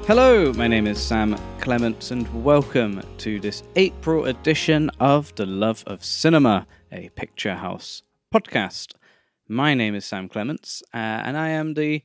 Hello, my name is Sam Clements and welcome to this April edition of The Love of Cinema, a Picture House podcast. My name is Sam Clements and I am the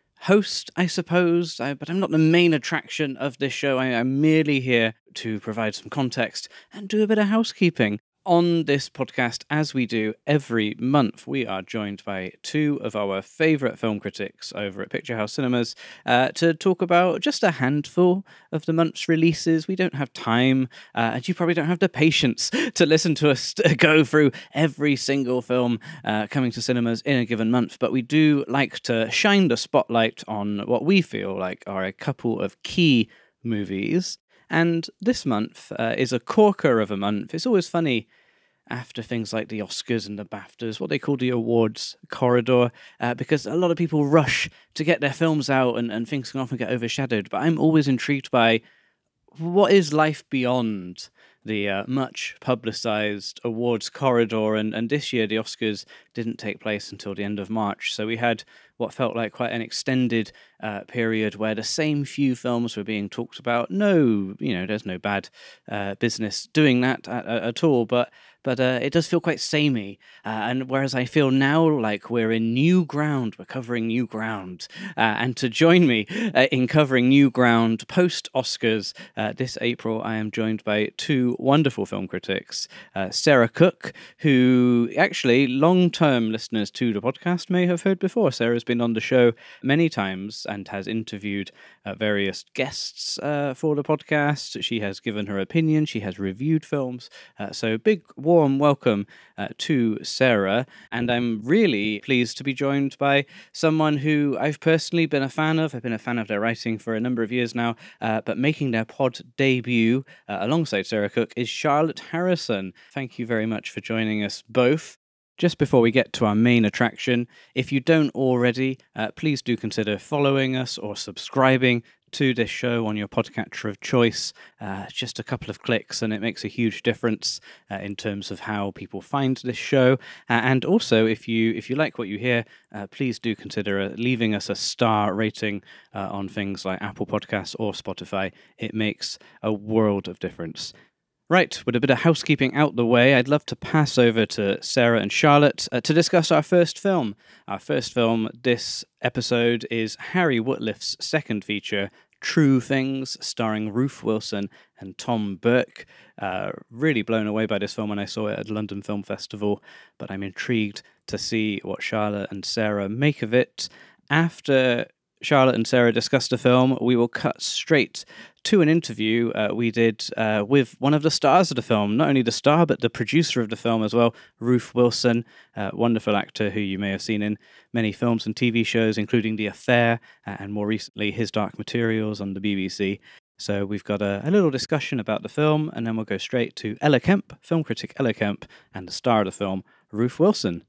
host, I suppose, but I'm not the main attraction of this show. I'm merely here to provide some context and do a bit of housekeeping. On this podcast, as we do every month, we are joined by two of our favourite film critics over at Picture House Cinemas to talk about just a handful of the month's releases. We don't have time, and you probably don't have the patience to listen to us go through every single film coming to cinemas in a given month, but we do like to shine the spotlight on what we feel like are a couple of key movies. And this month is a corker of a month. It's always funny after things like the Oscars and the BAFTAs, what they call the awards corridor, because a lot of people rush to get their films out and things can often get overshadowed. But I'm always intrigued by what is life beyond the much publicised awards corridor, and this year the Oscars didn't take place until the end of March, so we had what felt like quite an extended period where the same few films were being talked about. No, there's no bad business doing that at all, but it does feel quite samey, and whereas I feel now like we're in new ground, we're covering new ground, and to join me in covering new ground post-Oscars this April, I am joined by two wonderful film critics, Sarah Cook, who actually long-term listeners to the podcast may have heard before. Sarah's been on the show many times and has interviewed various guests for the podcast. She has given her opinion, she has reviewed films, so big warm welcome to Sarah, and I'm really pleased to be joined by someone who I've personally been a fan of. I've been a fan of their writing for a number of years now, but making their pod debut alongside Sarah Cook is Charlotte Harrison. Thank you very much for joining us both. Just before we get to our main attraction, if you don't already, please do consider following us or subscribing to this show on your podcatcher of choice. Just a couple of clicks and it makes a huge difference in terms of how people find this show. And also, if you like what you hear, please do consider leaving us a star rating on things like Apple Podcasts or Spotify. It makes a world of difference. Right, with a bit of housekeeping out the way, I'd love to pass over to Sarah and Charlotte to discuss our first film. Our first film this episode is Harry Woodliffe's second feature, True Things, starring Ruth Wilson and Tom Burke. Really blown away by this film when I saw it at the London Film Festival, but I'm intrigued to see what Charlotte and Sarah make of it. After Charlotte and Sarah discuss the film, we will cut straight to an interview we did with one of the stars of the film, not only the star, but the producer of the film as well, Ruth Wilson, wonderful actor who you may have seen in many films and TV shows, including The Affair, and more recently His Dark Materials on the BBC. So we've got a little discussion about the film, and then we'll go straight to Ella Kemp, film critic Ella Kemp, and the star of the film, Ruth Wilson.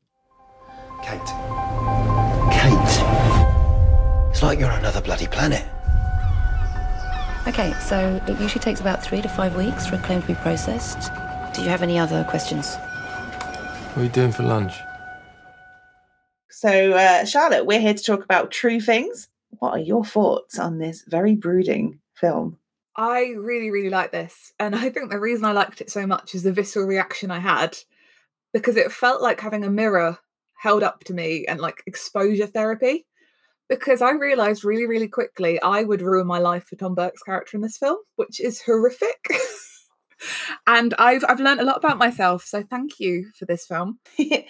Kate. It's like you're on another bloody planet. Okay, so it usually takes about 3 to 5 weeks for a claim to be processed. Do you have any other questions? What are you doing for lunch? So, Charlotte, we're here to talk about True Things. What are your thoughts on this very brooding film? I really, really like this. And I think the reason I liked it so much is the visceral reaction I had, because it felt like having a mirror held up to me and like exposure therapy. Because I realised really, really quickly I would ruin my life for Tom Burke's character in this film, which is horrific. And I've learned a lot about myself, so thank you for this film.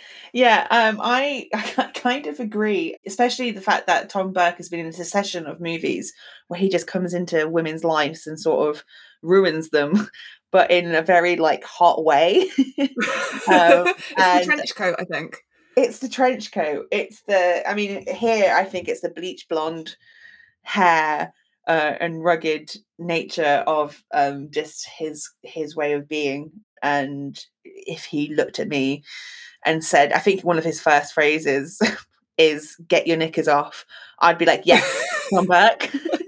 I kind of agree, especially the fact that Tom Burke has been in a succession of movies where he just comes into women's lives and sort of ruins them, but in a very hot way. It's the trench coat, I think. It's the trench coat. Here I think it's the bleach blonde hair and rugged nature of just his way of being. And if he looked at me and said, I think one of his first phrases is "Get your knickers off," I'd be like, yes, Tom Burke.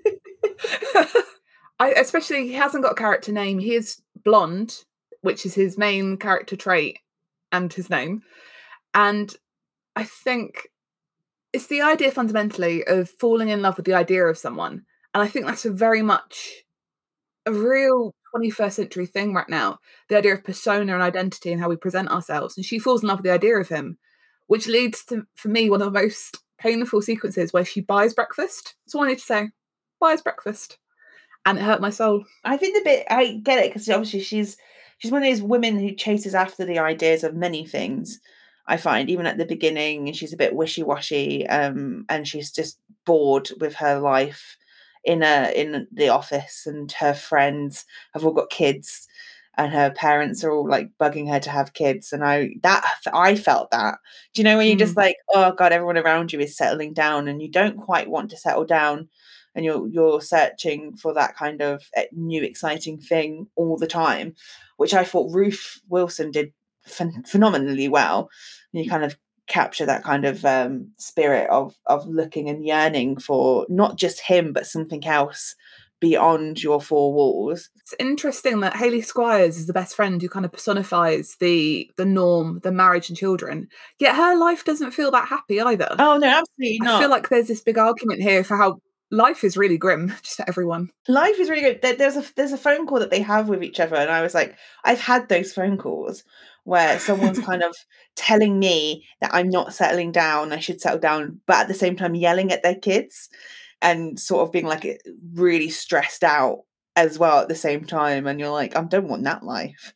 Especially, he hasn't got a character name. He is blonde, which is his main character trait and his name. And I think it's the idea fundamentally of falling in love with the idea of someone And I think that's a very much a real 21st century thing right now, the idea of persona and identity and how we present ourselves. And she falls in love with the idea of him, which leads to, for me, one of the most painful sequences where she buys breakfast. That's all I need to say. Buys breakfast. And it hurt my soul. I think the bit, I get it, because obviously she's one of those women who chases after the ideas of many things, I find, even at the beginning. And she's a bit wishy-washy, and she's just bored with her life in the office, and her friends have all got kids, and her parents are all like bugging her to have kids. And I felt that. Do you know when you're just like, oh God, everyone around you is settling down and you don't quite want to settle down, and you're searching for that kind of new exciting thing all the time, which I thought Ruth Wilson did phenomenally well. And you kind of capture that kind of spirit of looking and yearning for not just him, but something else beyond your four walls. It's interesting that Hayley Squires is the best friend who kind of personifies the norm, the marriage and children, yet her life doesn't feel that happy either. Oh no, absolutely not. I feel like there's this big argument here for how life is really grim just for everyone. Life is really good. There's a phone call that they have with each other, and I was like, I've had those phone calls where someone's kind of telling me that I'm not settling down, I should settle down, but at the same time yelling at their kids and sort of being like really stressed out as well at the same time. And you're like, I don't want that life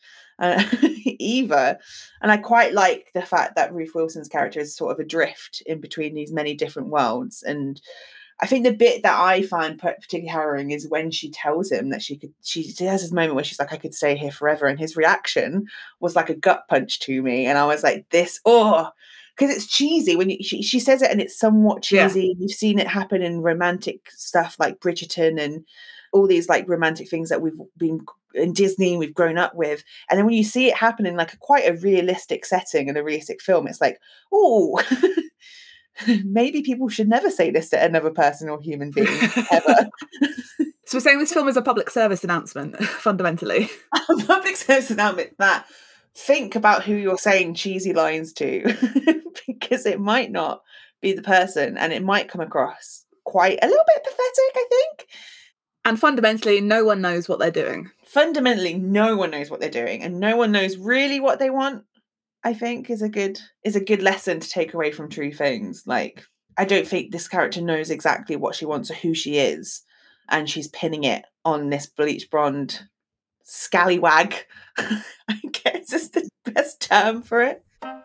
either. And I quite like the fact that Ruth Wilson's character is sort of adrift in between these many different worlds. And I think the bit that I find particularly harrowing is when she tells him that she has this moment where she's like, I could stay here forever. And his reaction was like a gut punch to me. And I was like, because it's cheesy when she says it, and it's somewhat cheesy. Yeah. You've seen it happen in romantic stuff like Bridgerton and all these like romantic things that we've been in Disney and we've grown up with. And then when you see it happen in like quite a realistic setting and a realistic film, it's like, oh, maybe people should never say this to another person or human being ever. So we're saying this film is a public service announcement, fundamentally. A public service announcement that think about who you're saying cheesy lines to, because it might not be the person, and it might come across quite a little bit pathetic, I think. And fundamentally, no one knows what they're doing. Fundamentally, no one knows what they're doing, and no one knows really what they want. I think is a good lesson to take away from True Things. Like, I don't think this character knows exactly what she wants or who she is, and she's pinning it on this bleach blonde scallywag. I guess is the best term for it.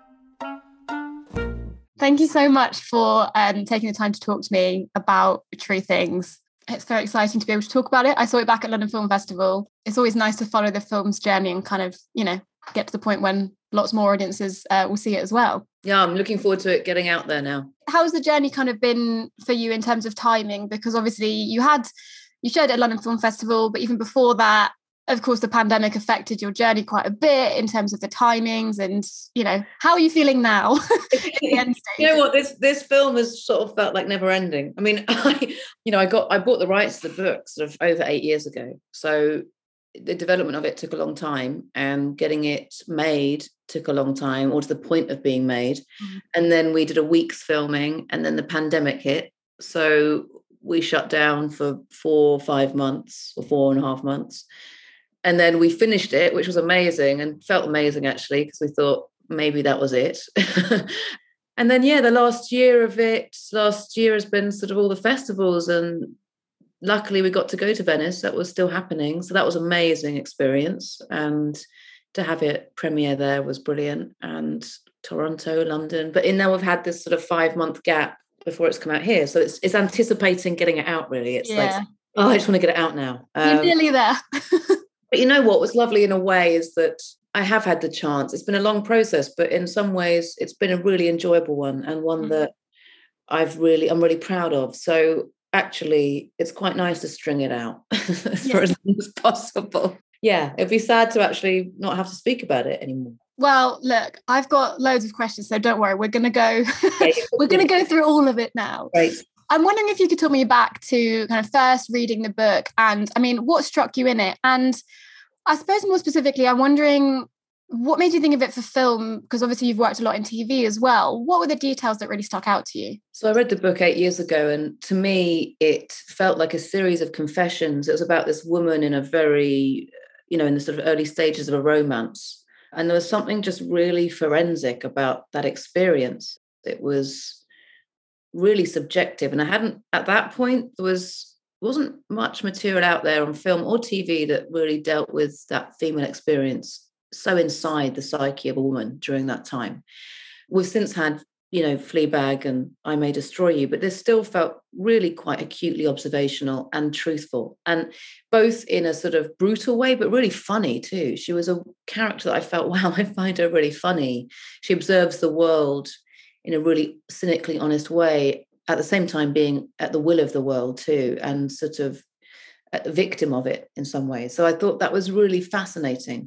Thank you so much for taking the time to talk to me about True Things. It's very exciting to be able to talk about it. I saw it back at London Film Festival. It's always nice to follow the film's journey and kind of, get to the point when lots more audiences will see it as well. Yeah, I'm looking forward to it getting out there now. How's the journey kind of been for you in terms of timing? Because obviously you showed it at London Film Festival, but even before that, of course, the pandemic affected your journey quite a bit in terms of the timings and, how are you feeling now? The end stage? You know what, this film has sort of felt like never ending. I mean, I bought the rights to the book sort of over 8 years ago. So the development of it took a long time, and getting it made took a long time, or to the point of being made. Mm-hmm. And then we did a week's filming, and then the pandemic hit. So we shut down for 4 or 5 months, or 4.5 months. And then we finished it, which was amazing, and felt amazing actually, because we thought maybe that was it. And then, the last year has been sort of all the festivals, and luckily we got to go to Venice. That was still happening. So that was an amazing experience. And to have it premiere there was brilliant. And Toronto, London. But now we've had this sort of 5-month gap before it's come out here. So it's anticipating getting it out, really. It's like, I just want to get it out now. You're nearly there. But you know what was lovely in a way is that I have had the chance. It's been a long process, but in some ways it's been a really enjoyable one, and one that I'm really proud of. So actually it's quite nice to string it out for as long as possible. Yeah, it'd be sad to actually not have to speak about it anymore. Well, look, I've got loads of questions, so don't worry. We're going to go we're going to go through all of it now. Right. I'm wondering if you could talk me back to kind of first reading the book, and I mean, what struck you in it? And I suppose more specifically, I'm wondering What made you think of it for film? Because obviously you've worked a lot in TV as well. What were the details that really stuck out to you? So I read the book 8 years ago, and to me, it felt like a series of confessions. It was about this woman in a very, in the sort of early stages of a romance. And there was something just really forensic about that experience. It was really subjective. And at that point, wasn't much material out there on film or TV that really dealt with that female experience so inside the psyche of a woman during that time. We've since had, Fleabag and I May Destroy You, but this still felt really quite acutely observational and truthful, and both in a sort of brutal way, but really funny too. She was a character that I felt, wow, I find her really funny. She observes the world in a really cynically honest way, at the same time being at the will of the world too, and sort of a victim of it in some ways. So I thought that was really fascinating.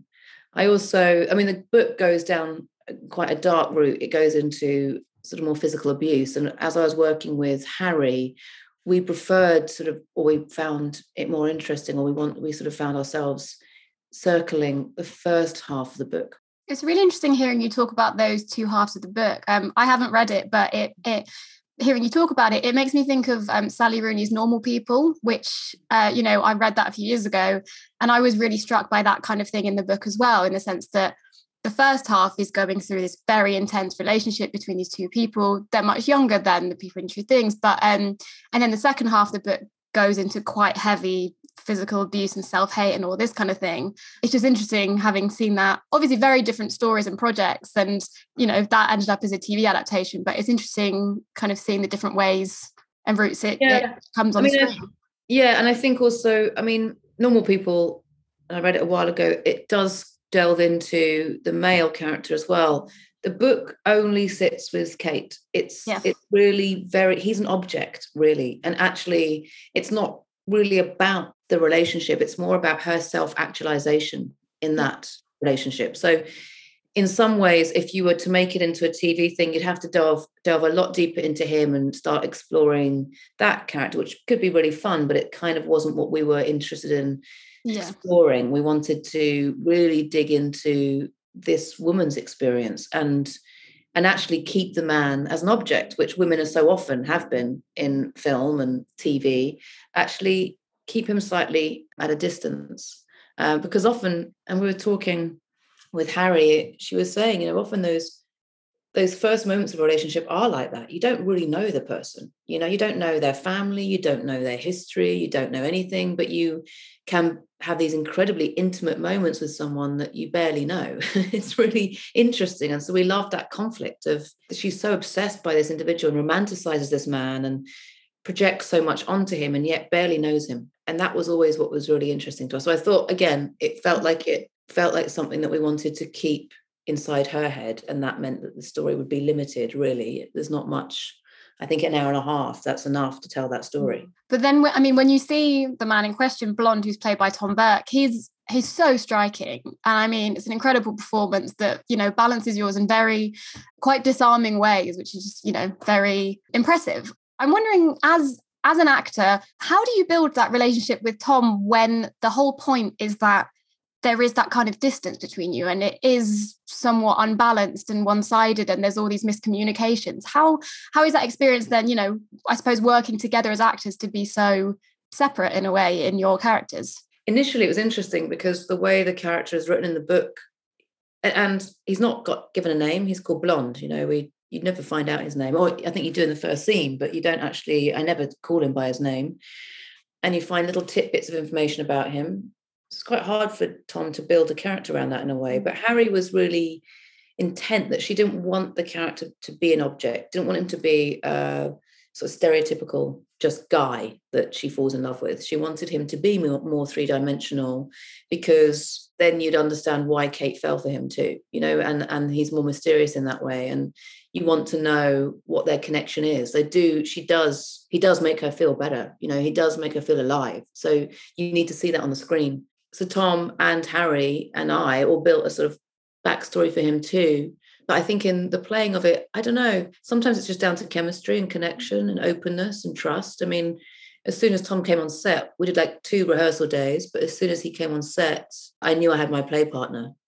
The book goes down quite a dark route. It goes into sort of more physical abuse. And as I was working with Harry, we preferred we found it more interesting, or we sort of found ourselves circling the first half of the book. It's really interesting hearing you talk about those two halves of the book. I haven't read it, but hearing you talk about it, it makes me think of Sally Rooney's Normal People, which, I read that a few years ago. And I was really struck by that kind of thing in the book as well, in the sense that the first half is going through this very intense relationship between these two people. They're much younger than the people in True Things. But and then the second half of the book goes into quite heavy physical abuse and self-hate and all this kind of thing. It's just interesting having seen that. Obviously very different stories and projects, and that ended up as a TV adaptation, but it's interesting kind of seeing the different ways and routes it comes on the screen. And I think also, Normal People, I read it a while ago, it does delve into the male character as well. The book only sits with Kate. It's really he's an object, really. And actually, it's not really about the relationship. It's more about her self-actualization in that relationship. So in some ways, if you were to make it into a TV thing, you'd have to delve a lot deeper into him and start exploring that character, which could be really fun, but it kind of wasn't what we were interested in exploring. We wanted to really dig into this woman's experience and actually keep the man as an object, which women are so often have been in film and TV, actually keep him slightly at a distance. Because often, and we were talking with Harry, she was saying, often those first moments of a relationship are like that. You don't really know the person. You don't know their family, you don't know their history, you don't know anything, but you can have these incredibly intimate moments with someone that you barely know. It's really interesting. And so we love that conflict of, she's so obsessed by this individual and romanticizes this man and projects so much onto him and yet barely knows him. And that was always what was really interesting to us. So I thought, again, it felt like something that we wanted to keep inside her head, and that meant that the story would be limited. Really, there's not much. I think an hour and a half, that's enough to tell that story. But then, when you see the man in question, Blonde, who's played by Tom Burke, he's so striking, and it's an incredible performance that balances yours in very quite disarming ways, which is very impressive. I'm wondering, as an actor, how do you build that relationship with Tom when the whole point is that there is that kind of distance between you and it is somewhat unbalanced and one-sided and there's all these miscommunications? How is that experience then, I suppose, working together as actors to be so separate in a way in your characters? Initially, it was interesting because the way the character is written in the book, and he's not given a name, he's called Blonde, you'd never find out his name. Or I think you do in the first scene, but you don't actually, I never call him by his name. And you find little tidbits of information about him. It's quite hard for Tom to build a character around that in a way. But Harry was really intent that she didn't want the character to be an object, didn't want him to be a sort of stereotypical just guy that she falls in love with. She wanted him to be more three-dimensional, because then you'd understand why Kate fell for him too, and he's more mysterious in that way. And you want to know what their connection is. He does make her feel better. He does make her feel alive. So you need to see that on the screen. So Tom and Harry and I all built a sort of backstory for him too. But I think in the playing of it, I don't know, sometimes it's just down to chemistry and connection and openness and trust. As soon as Tom came on set, we did like 2 rehearsal days, but as soon as he came on set, I knew I had my play partner.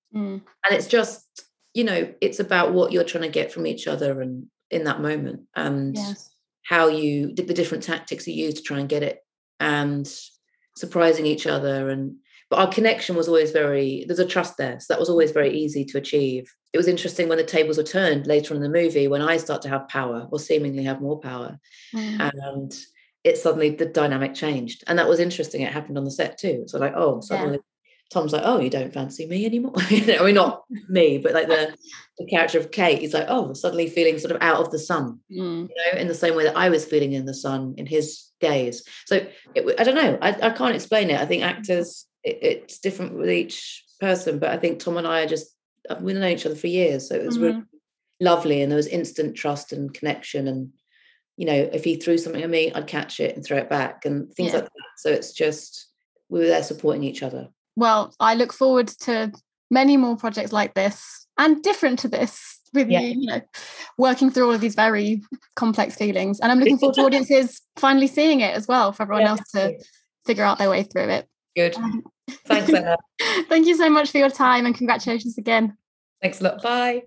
Mm. And it's just, it's about what you're trying to get from each other and in that moment, and Yes. how you did the different tactics you use to try and get it, and surprising each other. But our connection was always there's a trust there. So that was always very easy to achieve. It was interesting when the tables were turned later on in the movie, when I start to have power, or seemingly have more power. And it suddenly, the dynamic changed. And that was interesting. It happened on the set too. So like, suddenly Tom's like, oh, you don't fancy me anymore. I mean, not me, but like the character of Kate, he's like, oh, suddenly feeling sort of out of the sun, in the same way that I was feeling in the sun in his gaze. So I don't know. I can't explain it. I think actors, it's different with each person, but I think Tom and I we've known each other for years. So it was really lovely. And there was instant trust and connection. And, if he threw something at me, I'd catch it and throw it back and things like that. So it's just, we were there supporting each other. Well, I look forward to many more projects like this and different to this with you, working through all of these very complex feelings. And I'm looking forward to audiences finally seeing it as well, for everyone else to figure out their way through it. Good. Thanks, Anna. Thank you so much for your time, and congratulations again. Thanks a lot. Bye.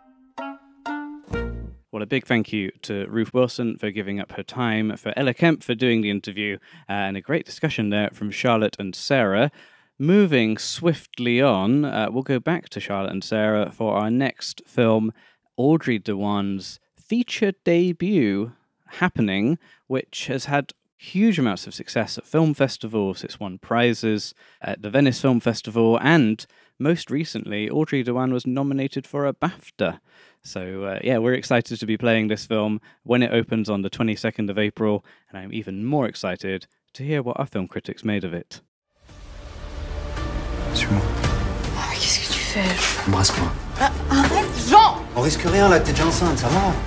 Well, a big thank you to Ruth Wilson for giving up her time, for Ella Kemp for doing the interview, and a great discussion there from Charlotte and Sarah. Moving swiftly on, we'll go back to Charlotte and Sarah for our next film, Audrey Dewan's feature debut, Happening, which has had huge amounts of success at film festivals. It's won prizes at the Venice Film Festival, and most recently, Audrey Dewan was nominated for a BAFTA. So, we're excited to be playing this film when it opens on the 22nd of April, and I'm even more excited to hear what our film critics made of it. Suis-moi. Ah, qu'est-ce que tu fais? Embrasse-moi. Arrête, Jean! On risque rien là, t'es déjà enceinte, ça va?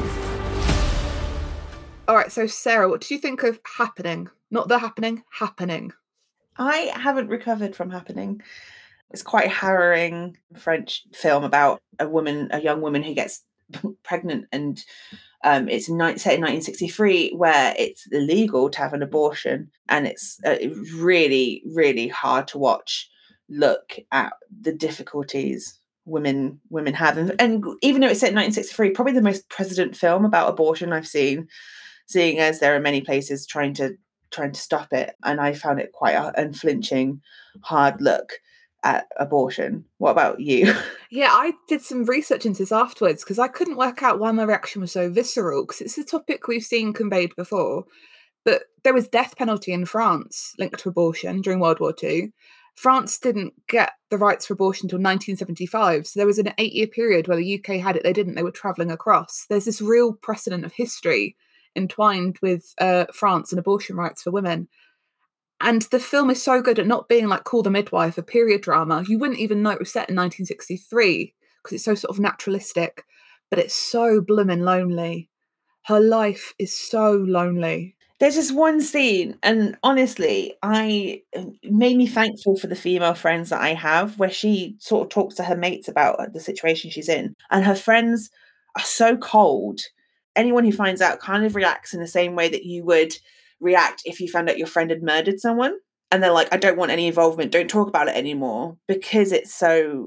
All right, so Sarah, what do you think of Happening? Not The Happening, Happening. I haven't recovered from Happening. It's quite a harrowing French film about a young woman who gets pregnant, and it's set in 1963, where it's illegal to have an abortion, and it's really, really hard to watch. Look at the difficulties women have, and even though it's set in 1963, probably the most president film about abortion I've seen, seeing as there are many places trying to stop it, and I found it quite an unflinching, hard look at abortion. What about you? Yeah, I did some research into this afterwards because I couldn't work out why my reaction was so visceral, because it's a topic we've seen conveyed before. But there was death penalty in France linked to abortion during World War II. France didn't get the rights for abortion until 1975. So there was an 8-year period where the UK had it, they didn't, they were travelling across. There's this real precedent of history entwined with France and abortion rights for women. And the film is so good at not being like Call the Midwife, a period drama. You wouldn't even know it was set in 1963 because it's so sort of naturalistic, but it's so bloomin' lonely. Her life is so lonely. There's just one scene, and honestly, it made me thankful for the female friends that I have, where she sort of talks to her mates about the situation she's in. And her friends are so cold. Anyone who finds out kind of reacts in the same way that you would react if you found out your friend had murdered someone. And they're like, I don't want any involvement. Don't talk about it anymore, because it's so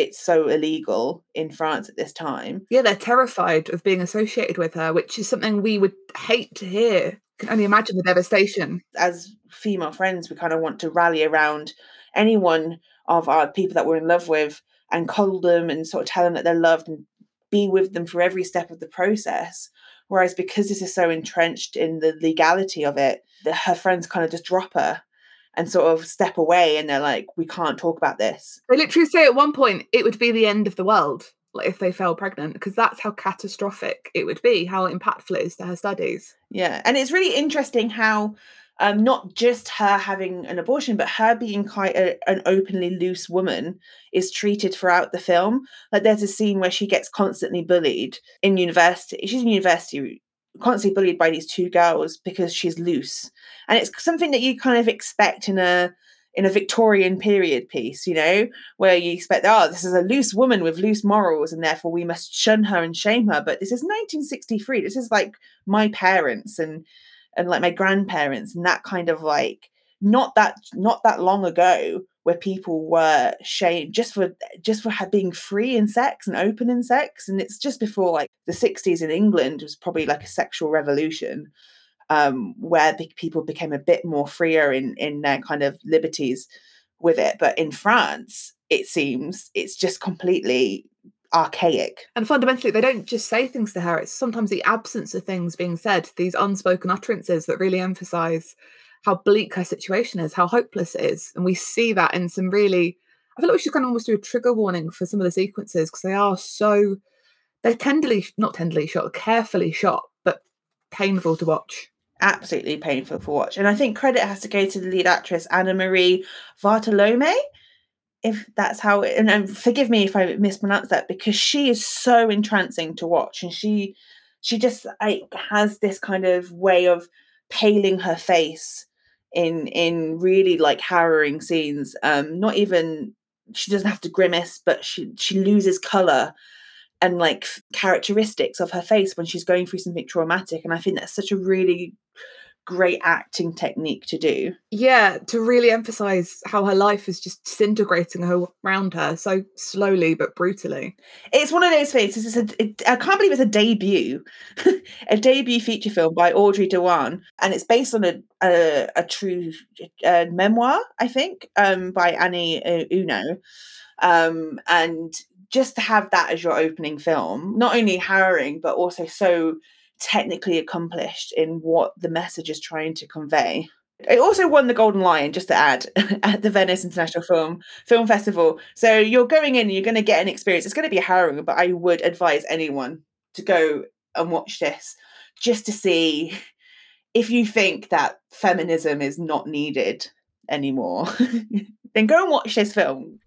illegal in France at this time. Yeah, they're terrified of being associated with her, which is something we would hate to hear. Can only imagine the devastation. As female friends, we kind of want to rally around anyone of our people that we're in love with and cuddle them and sort of tell them that they're loved and be with them for every step of the process. Whereas because this is so entrenched in the legality of it, her friends kind of just drop her and sort of step away, and they're like, we can't talk about this. They literally say at one point it would be the end of the world, like if they fell pregnant, because that's how catastrophic it would be, how impactful it is to her studies. Yeah, and it's really interesting how not just her having an abortion, but her being quite an openly loose woman is treated throughout the film. Like there's a scene where she gets constantly bullied in university. She's in university, constantly bullied by these two girls because she's loose. And it's something that you kind of expect in a Victorian period piece, where you expect, this is a loose woman with loose morals, and therefore we must shun her and shame her. But this is 1963. This is like my parents and like my grandparents, and that kind of like not that long ago, where people were shamed just for being free in sex and open in sex. And it's just before like the 60s in England was probably like a sexual revolution, where people became a bit more freer in their kind of liberties with it. But in France, it seems it's just completely archaic. And fundamentally, they don't just say things to her. It's sometimes the absence of things being said, these unspoken utterances that really emphasize how bleak her situation is, how hopeless it is. And we see that in some really, I feel like we should kind of almost do a trigger warning for some of the sequences, because they are so, they're not tenderly shot, carefully shot, but painful to watch. Absolutely painful to watch. And I think credit has to go to the lead actress, Anna-Marie Bartolome, if that's how it, and forgive me if I mispronounce that, because she is so entrancing to watch. And she just like has this kind of way of paling her face in really like harrowing scenes. Not even, she doesn't have to grimace, but she loses color and like characteristics of her face when she's going through something traumatic. And I think that's such a really great acting technique to do. Yeah, to really emphasize how her life is just disintegrating around her so slowly but brutally. It's one of those things. I can't believe it's a debut, a debut feature film by Audrey Dewan, and it's based on a true memoir, I think, by Annie Ernaux, and just to have that as your opening film, not only harrowing but also so technically accomplished in what the message is trying to convey. It also won the Golden Lion, just to add, at the Venice International Film Festival. So you're going in and you're going to get an experience. It's going to be harrowing, but I would advise anyone to go and watch this just to see if you think that feminism is not needed anymore. Then go and watch this film.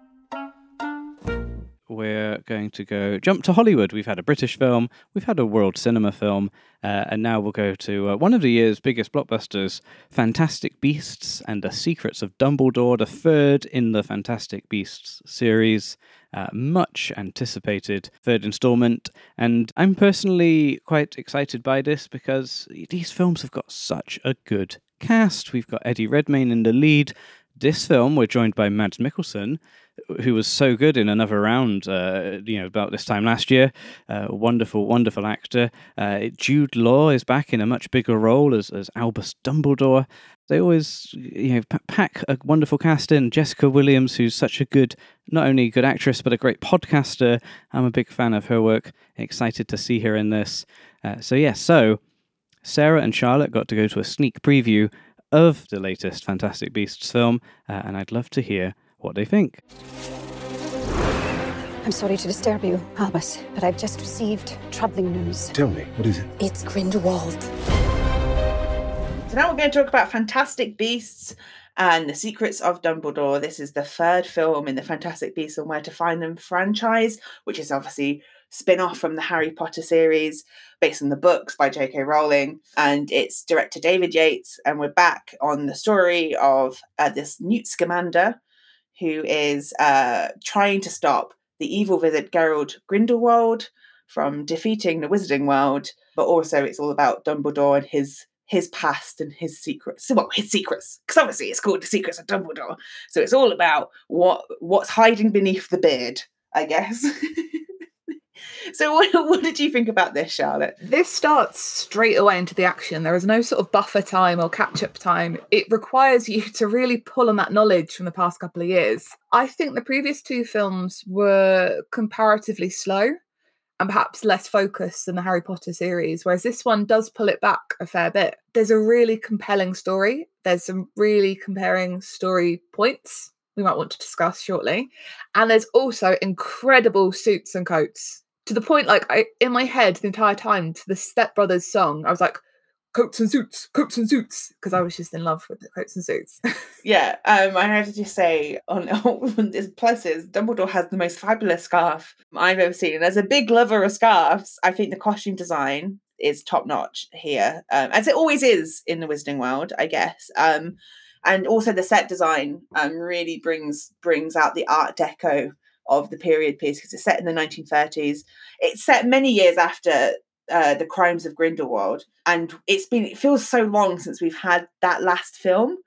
We're going to jump to Hollywood. We've had a British film, we've had a world cinema film, and now we'll go to one of the year's biggest blockbusters, Fantastic Beasts and the Secrets of Dumbledore, the third in the Fantastic Beasts series. Much anticipated third installment, and I'm personally quite excited by this because these films have got such a good cast. We've got Eddie Redmayne in the lead. This film, we're joined by Mads Mikkelsen, who was so good in Another Round, about this time last year. Wonderful, wonderful actor. Jude Law is back in a much bigger role as Albus Dumbledore. They always, pack a wonderful cast in. Jessica Williams, who's such a good, not only good actress, but a great podcaster. I'm a big fan of her work. Excited to see her in this. So Sarah and Charlotte got to go to a sneak preview of the latest Fantastic Beasts film, and I'd love to hear what they think. I'm sorry to disturb you, Albus, but I've just received troubling news. Tell me, what is it? It's Grindelwald. So now we're going to talk about Fantastic Beasts and the Secrets of Dumbledore. This is the third film in the Fantastic Beasts and Where to Find Them franchise, which is obviously spin-off from the Harry Potter series based on the books by J.K. Rowling, and it's director David Yates, and we're back on the story of this Newt Scamander who is trying to stop the evil wizard Gerald Grindelwald from defeating the Wizarding World, but also it's all about Dumbledore and his past and his secrets. Well, his secrets, because obviously it's called The Secrets of Dumbledore, so it's all about what's hiding beneath the beard, I guess. So what did you think about this, Charlotte? This starts straight away into the action. There is no sort of buffer time or catch-up time. It requires you to really pull on that knowledge from the past couple of years. I think the previous two films were comparatively slow and perhaps less focused than the Harry Potter series, whereas this one does pull it back a fair bit. There's a really compelling story. There's some really comparing story points we might want to discuss shortly. And there's also incredible suits and coats. To the point, in my head the entire time, to the Step Brothers song, I was like, coats and suits, because I was just in love with the coats and suits. Yeah, I have to just say, on this pluses, Dumbledore has the most fabulous scarf I've ever seen. As a big lover of scarves, I think the costume design is top notch here, as it always is in the Wizarding World, I guess. And also the set design really brings out the Art Deco of the period piece, because it's set in the 1930s. It's set many years after the Crimes of Grindelwald, and it feels so long since we've had that last film.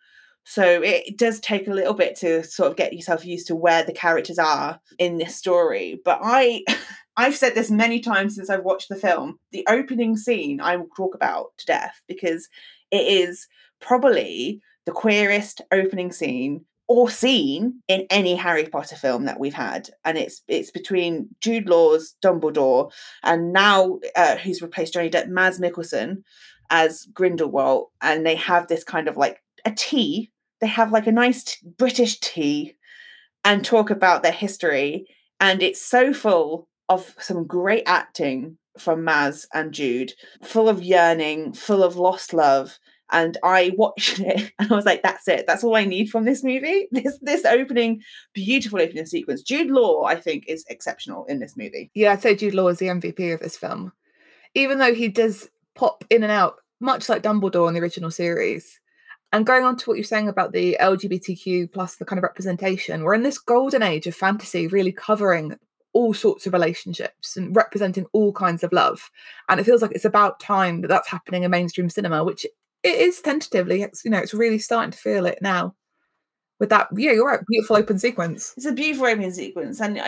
So it does take a little bit to sort of get yourself used to where the characters are in this story. But I've said this many times since I've watched the film. The opening scene I will talk about to death because it is probably the queerest opening scene or scene in any Harry Potter film that we've had. And it's between Jude Law's Dumbledore and now who's replaced Johnny Depp, Mads Mikkelsen as Grindelwald. And they have this kind of like a tea. They have like a nice British tea and talk about their history. And it's so full of some great acting from Maz and Jude, full of yearning, full of lost love. And I watched it and I was like, that's it. That's all I need from this movie. This opening, beautiful opening sequence. Jude Law, I think, is exceptional in this movie. Yeah, I'd say Jude Law is the MVP of this film. Even though he does pop in and out, much like Dumbledore in the original series. And going on to what you're saying about the LGBTQ plus the kind of representation, we're in this golden age of fantasy really covering all sorts of relationships and representing all kinds of love. And it feels like it's about time that that's happening in mainstream cinema, which it is tentatively. It's really starting to feel it now. With that, yeah, you're right, beautiful open sequence. It's a beautiful open sequence. And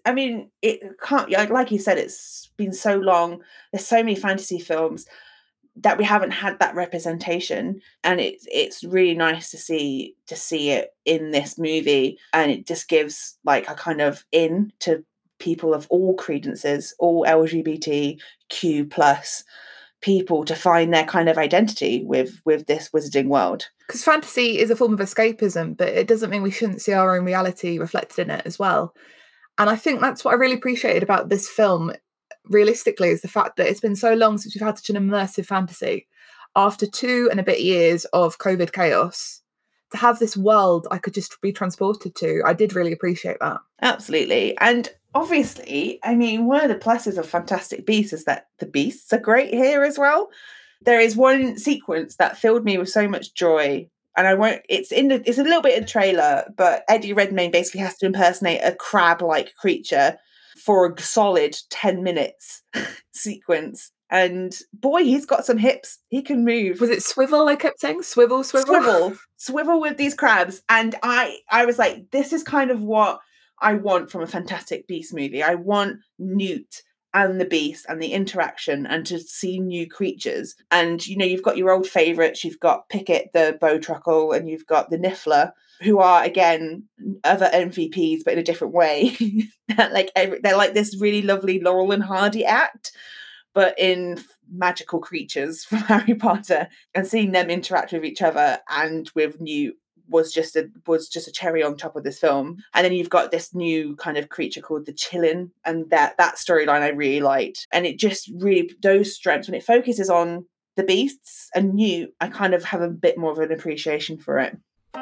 it can't, like you said, it's been so long. There's so many fantasy films that we haven't had that representation, and it's really nice to see it in this movie, and it just gives like a kind of in to people of all credences, all LGBTQ plus people to find their kind of identity with this wizarding world. Because fantasy is a form of escapism, but it doesn't mean we shouldn't see our own reality reflected in it as well. And I think that's what I really appreciated about this film, realistically, is the fact that it's been so long since we've had such an immersive fantasy. After 2 and a bit years of COVID chaos, to have this world I could just be transported to, I did really appreciate that. Absolutely. And obviously, one of the pluses of Fantastic Beasts is that the beasts are great here as well. There is one sequence that filled me with so much joy, and it's a little bit in the trailer, but Eddie Redmayne basically has to impersonate a crab-like creature for a solid 10 minutes sequence. And boy, he's got some hips. He can move. Was it swivel? I kept saying swivel. Swivel with these crabs. And I was like, this is kind of what I want from a Fantastic Beasts movie. I want Newt and the Beast and the interaction and to see new creatures. And, you've got your old favourites. You've got Pickett, the Bowtruckle, and you've got the Niffler, who are, again, other MVPs, but in a different way. They're like this really lovely Laurel and Hardy act, but in magical creatures from Harry Potter, and seeing them interact with each other and with Newt was just a cherry on top of this film. And then you've got this new kind of creature called the Chillin, and that storyline I really liked. And it just really, those strengths, when it focuses on the beasts and Newt, I kind of have a bit more of an appreciation for it.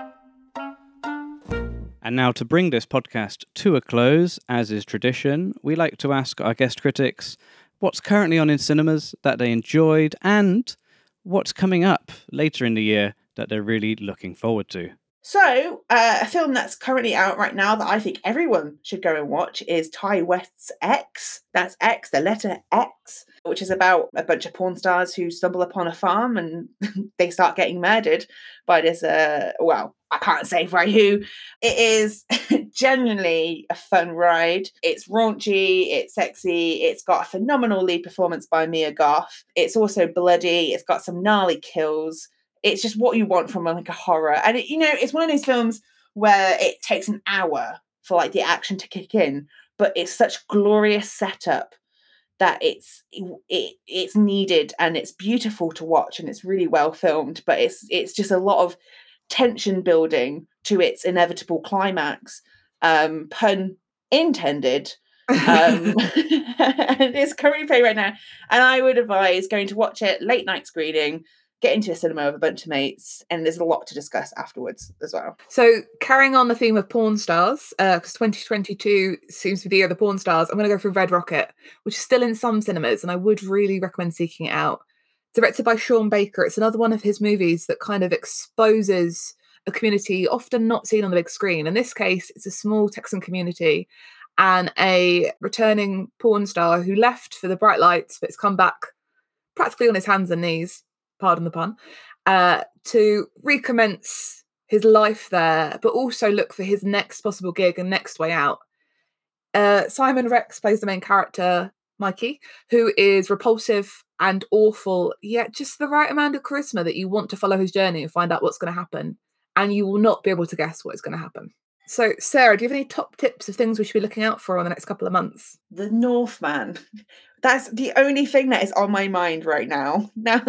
And now, to bring this podcast to a close, as is tradition, we like to ask our guest critics what's currently on in cinemas that they enjoyed and what's coming up later in the year that they're really looking forward to. So, a film that's currently out right now that I think everyone should go and watch is Ty West's X. That's X, the letter X, which is about a bunch of porn stars who stumble upon a farm and they start getting murdered by this, I can't say by who. It is genuinely a fun ride. It's raunchy, it's sexy, it's got a phenomenal lead performance by Mia Goth. It's also bloody, it's got some gnarly kills. It's just what you want from like a horror. And it's one of those films where it takes an hour for like the action to kick in, but it's such glorious setup that it's needed, and it's beautiful to watch, and it's really well filmed, but it's just a lot of tension building to its inevitable climax, pun intended. And it's currently playing right now, and I would advise going to watch it late night screening, get into a cinema with a bunch of mates, and there's a lot to discuss afterwards as well. So carrying on the theme of porn stars, because 2022 seems to be the year of the porn stars, I'm going to go for Red Rocket, which is still in some cinemas, and I would really recommend seeking it out. Directed by Sean Baker, it's another one of his movies that kind of exposes a community often not seen on the big screen. In this case, it's a small Texan community and a returning porn star who left for the bright lights, but has come back practically on his hands and knees, pardon the pun, to recommence his life there, but also look for his next possible gig and next way out. Simon Rex plays the main character, Mikey, who is repulsive and awful, yet just the right amount of charisma that you want to follow his journey and find out what's going to happen. And you will not be able to guess what is going to happen. So, Sarah, do you have any top tips of things we should be looking out for in the next couple of months? The Northman. That's the only thing that is on my mind right now.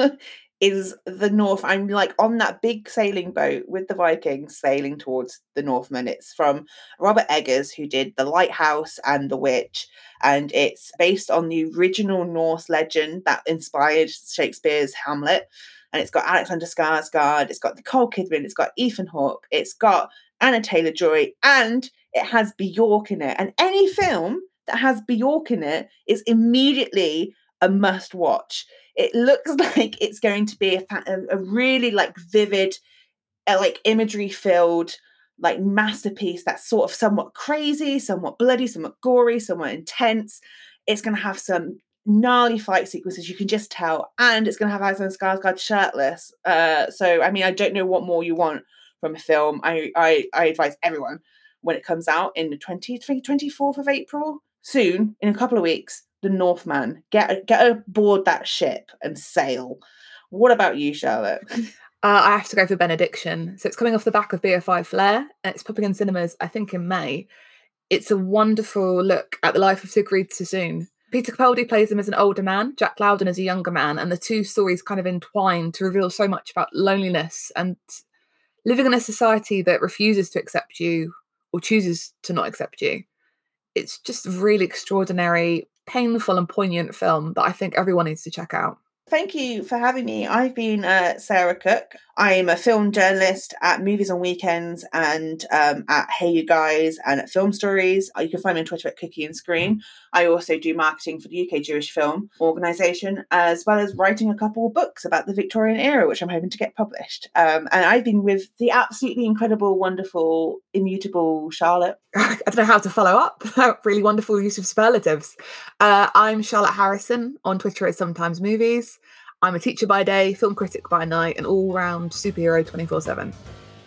Is the North. I'm like on that big sailing boat with the Vikings sailing towards the Northman. It's from Robert Eggers, who did The Lighthouse and The Witch, and it's based on the original Norse legend that inspired Shakespeare's Hamlet. And it's got Alexander Skarsgård, it's got Nicole Kidman, it's got Ethan Hawke, it's got Anna Taylor-Joy, and it has Bjork in it. And any film that has Bjork in it is immediately a must watch. It looks like it's going to be a really like vivid, like imagery filled, like masterpiece that's sort of somewhat crazy, somewhat bloody, somewhat gory, somewhat intense. It's going to have some gnarly fight sequences, you can just tell, and it's going to have Alexander Skarsgård shirtless. So I mean, I don't know what more you want from a film. I advise everyone, when it comes out in the 24th of April, soon, in a couple of weeks, The Northman. Get aboard that ship and sail. What about you, Charlotte? I have to go for Benediction. So it's coming off the back of BFI Flare, and it's popping in cinemas, I think, in May. It's a wonderful look at the life of Sigrid Sassoon. Peter Capaldi plays him as an older man, Jack Lowden as a younger man, and the two stories kind of entwine to reveal so much about loneliness and living in a society that refuses to accept you or chooses to not accept you. It's just a really extraordinary, painful and poignant film that I think everyone needs to check out. Thank you for having me. I've been Sarah Cook. I'm a film journalist at Movies on Weekends and at Hey You Guys and at Film Stories. You can find me on Twitter at Cookie and Screen. I also do marketing for the UK Jewish Film Organisation, as well as writing a couple of books about the Victorian era, which I'm hoping to get published. And I've been with the absolutely incredible, wonderful, immutable Charlotte. I don't know how to follow up. Really wonderful use of superlatives. I'm Charlotte Harrison on Twitter at Sometimes Movies. I'm a teacher by day, film critic by night, and all-round superhero 24/7.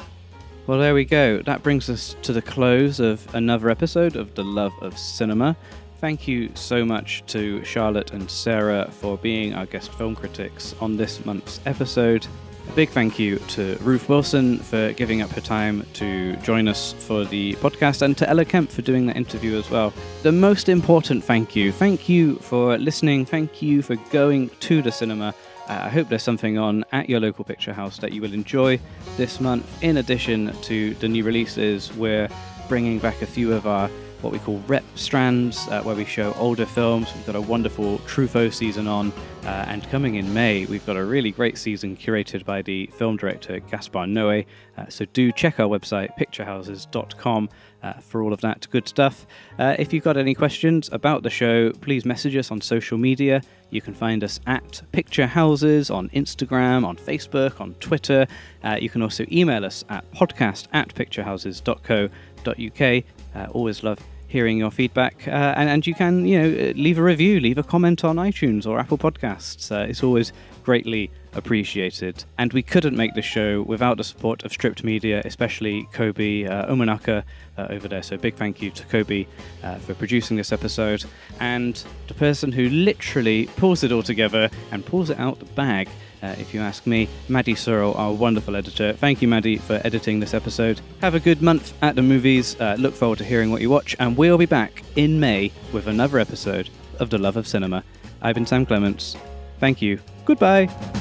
Well, there we go. That brings us to the close of another episode of The Love of Cinema. Thank you so much to Charlotte and Sarah for being our guest film critics on this month's episode. A big thank you to Ruth Wilson for giving up her time to join us for the podcast, and to Ella Kemp for doing that interview as well. The most important thank you for listening, thank you for going to the cinema. I hope there's something on at your local picture house that you will enjoy this month. In addition to the new releases, we're bringing back a few of our what we call rep strands, where we show older films. We've got a wonderful Truffaut season on, and coming in May, we've got a really great season curated by the film director Gaspar Noé. So do check our website, picturehouses.com, for all of that good stuff. If you've got any questions about the show, please message us on social media. You can find us at Picture Houses on Instagram, on Facebook, on Twitter. You can also email us at podcast@picturehouses.co.uk. Always love hearing your feedback, and you can leave a review, leave a comment on iTunes or Apple Podcasts. It's always greatly appreciated. And we couldn't make the show without the support of Stripped Media, especially Kobe Omanaka over there. So big thank you to Kobe for producing this episode, and the person who literally pulls it all together and pulls it out the bag, if you ask me, Maddie Searle, our wonderful editor. Thank you, Maddie, for editing this episode. Have a good month at the movies. Look forward to hearing what you watch, and we'll be back in May with another episode of The Love of Cinema. I've been Sam Clements. Thank you. Goodbye.